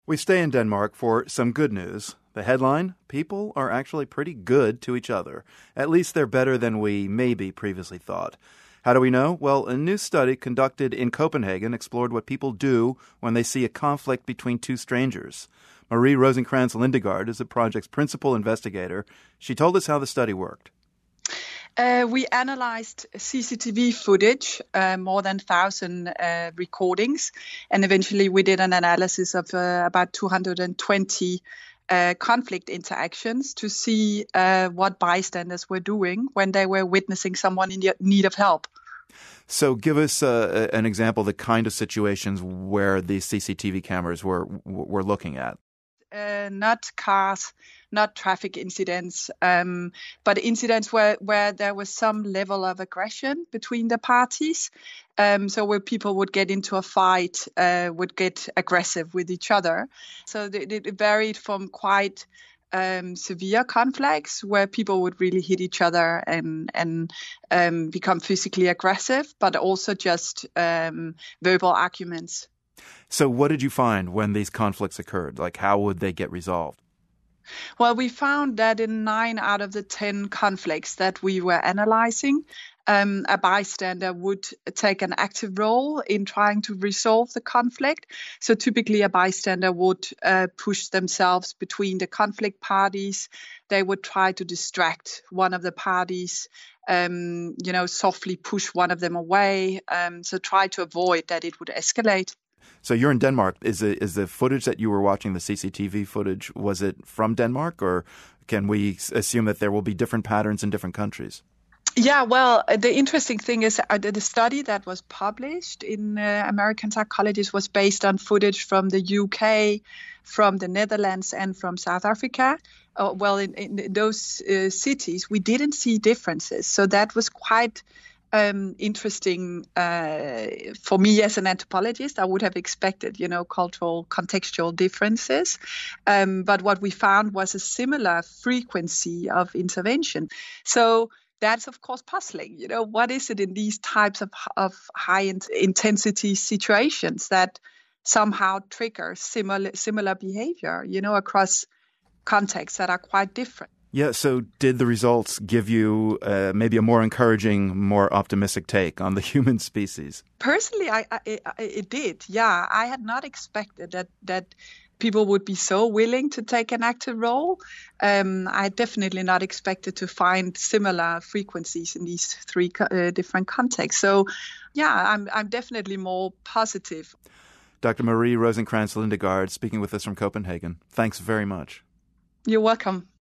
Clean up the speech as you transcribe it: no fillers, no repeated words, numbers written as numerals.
We stay in Denmark for some good news. The headline, people are actually pretty good to each other. At least they're better than we maybe previously thought. How do we know? Well, a new study conducted in Copenhagen explored what people do when they see a conflict between two strangers. Marie Rosenkrantz Lindegaard is the project's principal investigator. She told us how the study worked. We analyzed CCTV footage, more than 1,000 recordings, and eventually we did an analysis of about 220 conflict interactions to see what bystanders were doing when they were witnessing someone in need of help. So give us an example of the kind of situations where these CCTV cameras were looking at. Not cars, not traffic incidents, but incidents where there was some level of aggression between the parties. So where people would get into a fight, would get aggressive with each other. So it varied from quite severe conflicts where people would really hit each other and become physically aggressive, but also just verbal arguments. So what did you find when these conflicts occurred? Like, how would they get resolved? Well, we found that in 9 out of the 10 conflicts that we were analyzing, a bystander would take an active role in trying to resolve the conflict. So typically a bystander would push themselves between the conflict parties. They would try to distract one of the parties, softly push one of them away. So try to avoid that it would escalate. So you're in Denmark. Is the footage that you were watching, the CCTV footage, was it from Denmark, or can we assume that there will be different patterns in different countries? Yeah, well, the interesting thing is the study that was published in American Psychologist was based on footage from the UK, from the Netherlands, and from South Africa. In those cities, we didn't see differences. So that was quite interesting for me as an anthropologist. I would have expected, cultural, contextual differences. But what we found was a similar frequency of intervention. So that's, of course, puzzling. What is it in these types of high intensity situations that somehow trigger similar behavior, across contexts that are quite different? Yeah, so did the results give you maybe a more encouraging, more optimistic take on the human species? Personally, it did. Yeah, I had not expected that people would be so willing to take an active role. I had definitely not expected to find similar frequencies in these 3 different contexts. So, yeah, I'm definitely more positive. Dr. Marie Rosenkrantz Lindegaard speaking with us from Copenhagen. Thanks very much. You're welcome.